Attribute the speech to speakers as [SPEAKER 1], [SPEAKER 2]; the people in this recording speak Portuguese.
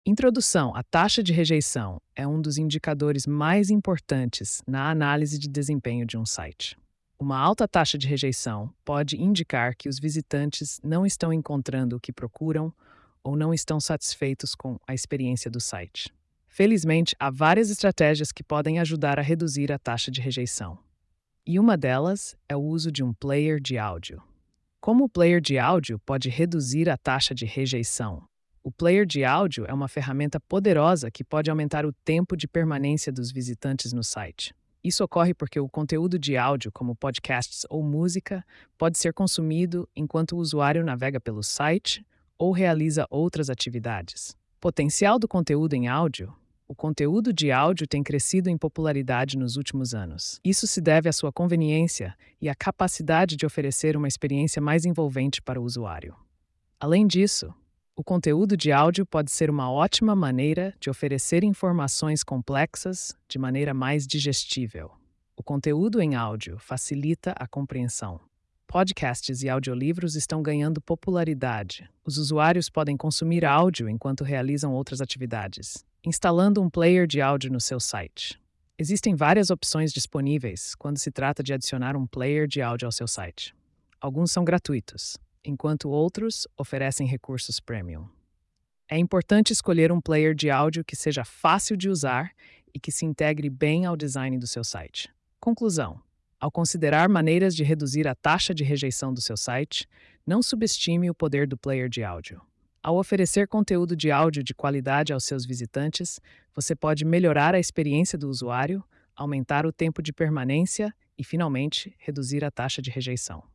[SPEAKER 1] Introdução: a taxa de rejeição é um dos indicadores mais importantes na análise de desempenho de um site. Uma alta taxa de rejeição pode indicar que os visitantes não estão encontrando o que procuram ou não estão satisfeitos com a experiência do site. Felizmente, há várias estratégias que podem ajudar a reduzir a taxa de rejeição. E uma delas é o uso de um player de áudio. Como o player de áudio pode reduzir a taxa de rejeição? O player de áudio é uma ferramenta poderosa que pode aumentar o tempo de permanência dos visitantes no site. Isso ocorre porque o conteúdo de áudio, como podcasts ou música, pode ser consumido enquanto o usuário navega pelo site ou realiza outras atividades. Potencial do conteúdo em áudio: o conteúdo de áudio tem crescido em popularidade nos últimos anos. Isso se deve à sua conveniência e à capacidade de oferecer uma experiência mais envolvente para o usuário. Além disso, o conteúdo de áudio pode ser uma ótima maneira de oferecer informações complexas de maneira mais digestível. O conteúdo em áudio facilita a compreensão. Podcasts e audiolivros estão ganhando popularidade. Os usuários podem consumir áudio enquanto realizam outras atividades, instalando um player de áudio no seu site. Existem várias opções disponíveis quando se trata de adicionar um player de áudio ao seu site. Alguns são gratuitos, enquanto outros oferecem recursos premium. É importante escolher um player de áudio que seja fácil de usar e que se integre bem ao design do seu site. Conclusão: ao considerar maneiras de reduzir a taxa de rejeição do seu site, não subestime o poder do player de áudio. Ao oferecer conteúdo de áudio de qualidade aos seus visitantes, você pode melhorar a experiência do usuário, aumentar o tempo de permanência e, finalmente, reduzir a taxa de rejeição.